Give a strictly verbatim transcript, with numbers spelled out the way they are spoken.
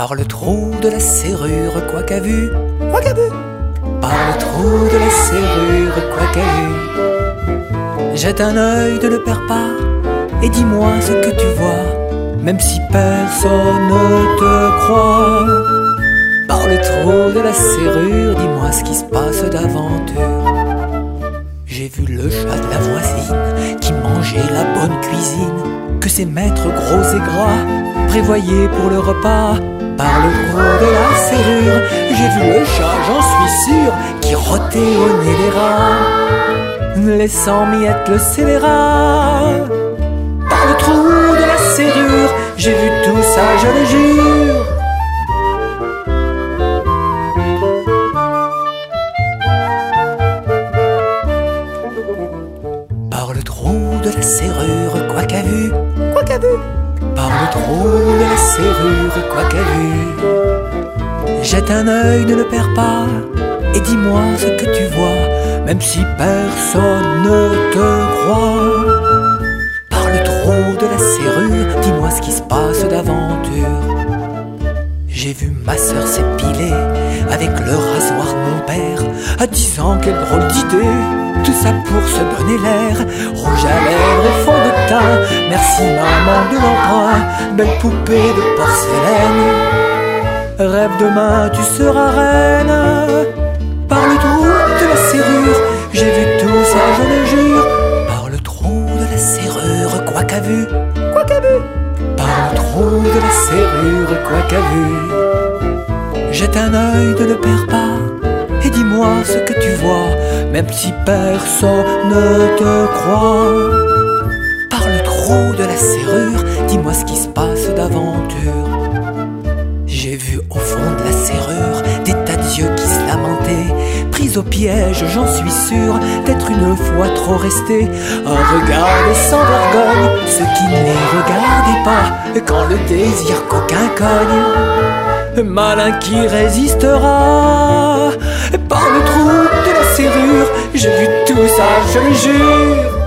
Par le trou de la serrure, quoi qu'a vu, quoi qu'a vu. Par le trou de la serrure, quoi qu'a vu. Jette un œil, ne le perds pas, et dis-moi ce que tu vois, même si personne ne te croit. Par le trou de la serrure, dis-moi ce qui se passe d'aventure. J'ai vu le chat de la voisine qui mangeait la bonne cuisine que ses maîtres gros et gras prévoyaient pour le repas. Par le trou de la serrure, j'ai vu le chat, j'en suis sûr, qui rotait au nez des rats, laissant miettes le scélérat. Par le trou de la serrure, j'ai vu tout ça, je le jure. Par le trou de la serrure, quoi qu'a vu, quoi qu'a vu. Par le trou de la serrure, quoi qu'a vu. Jette un œil, ne le perds pas, et dis-moi ce que tu vois, même si personne ne te croit. Par le trou de la serrure, dis-moi ce qui se passe d'aventure. J'ai vu ma sœur s'épiler avec le rasoir de mon père, à dix ans, quelle drôle d'idée, tout ça pour se donner l'air. Rouge à lèvres et fond de teint, merci maman de l'emprunt, belle poupée de porcelaine. Rêve demain, tu seras reine. Par le trou de la serrure, j'ai vu tout ça, je le jure. Par le trou de la serrure, quoi qu'a vu, quoi qu'a vu. Par le trou de la serrure, quoi qu'a vu. Jette un œil, ne le perds pas, et dis-moi ce que tu vois, même si personne ne te croit. Par le trou de la serrure, dis-moi ce qui se passe d'aventure. J'ai vu au fond de la serrure des tas d'yeux qui se lamentaient, pris au piège, j'en suis sûr, d'être une fois trop resté à regarder sans vergogne ceux qui ne les regardaient pas. Et quand le désir coquin cogne, malin qui résistera. Par le trou de la serrure, j'ai vu tout ça, je le jure.